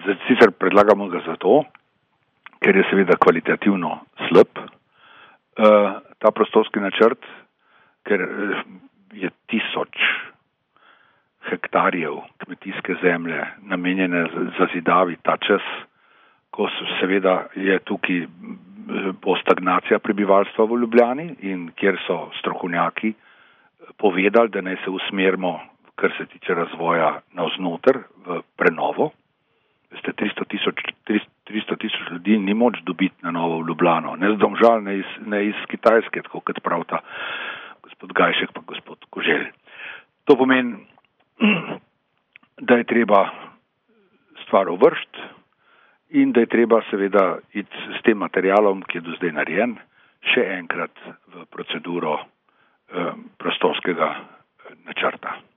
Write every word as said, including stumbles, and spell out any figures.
sicer predlagamo ga zato, ker je seveda kvalitativno slab ta prostorski načrt, ker je tisoč hektarjev kmetijske zemlje namenjene za zidavi ta čas, ko seveda je tukaj bo stagnacija prebivalstva v Ljubljani in kjer so strokovnjaki povedali, da naj se usmerimo, kar se tiče razvoja navznoter v prenovo. Veste, tristo tisoč ljudi ni moč dobiti na novo v Ljubljano, ne z Domžal, ne iz, ne iz Kitajske, tako kot pravta gospod Gajšek pa gospod Koželj. To pomeni, da je treba stvar uvršiti in da je treba seveda iti s tem materialom, ki je do zdaj narejen, še enkrat v proceduro eh, prostorskega načrta.